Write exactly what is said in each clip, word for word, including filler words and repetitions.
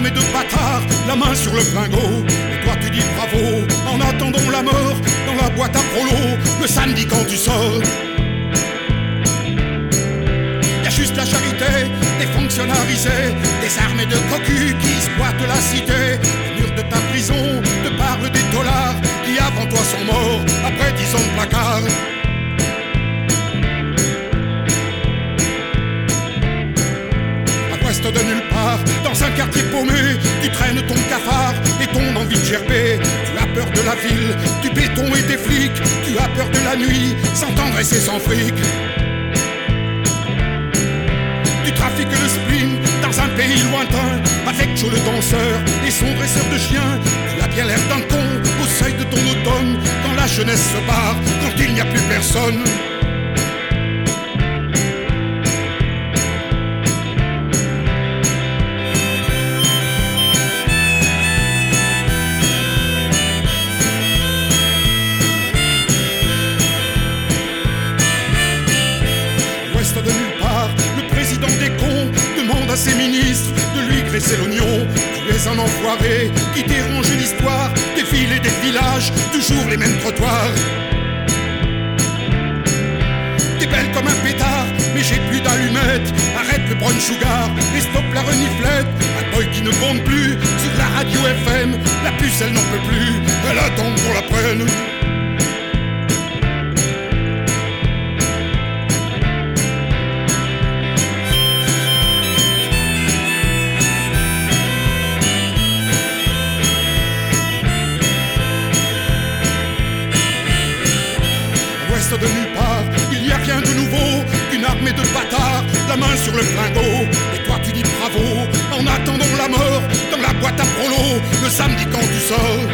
armée de bâtards, la main sur le flingot. Et toi tu dis bravo, en attendant la mort, dans la boîte à prolo, le samedi quand tu sors. Y'a juste la charité, des fonctionnnarisés, des armées de cocus qui squattent la cité. Les murs de ta prison te parlent des dollars qui avant toi sont morts, après dix ans de placard. De nulle part, dans un quartier paumé, tu traînes ton cafard et ton envie de gerber. Tu as peur de la ville, du béton et des flics. Tu as peur de la nuit, sans tendresse et sans fric. Tu trafiques le spleen dans un pays lointain, avec Joe le danseur et son dresseur de chiens. Tu as bien l'air d'un con au seuil de ton automne, quand la jeunesse se barre, quand il n'y a plus personne. De nulle part, le président des cons demande à ses ministres de lui graisser l'oignon. Tu es un enfoiré qui dérange l'histoire des villes et des villages, toujours les mêmes trottoirs. T'es belle comme un pétard, mais j'ai plus d'allumettes. Arrête le brown sugar et stop la reniflette. Un boy qui ne compte plus sur la radio F M. La puce elle n'en peut plus, elle attend qu'on la prenne. De nulle part, il n'y a rien de nouveau qu'une armée de bâtards, la main sur le flingot. Et toi tu dis bravo, en attendant la mort, dans la boîte à prolo, le samedi quand tu sors.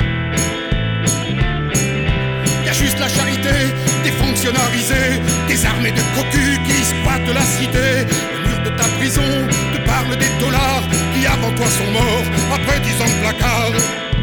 Y'a juste la charité, des fonctionnnarisés, des armées de cocus qui squattent la cité. Les murs de ta prison te parlent des dollars qui avant toi sont morts, après dix ans de placard.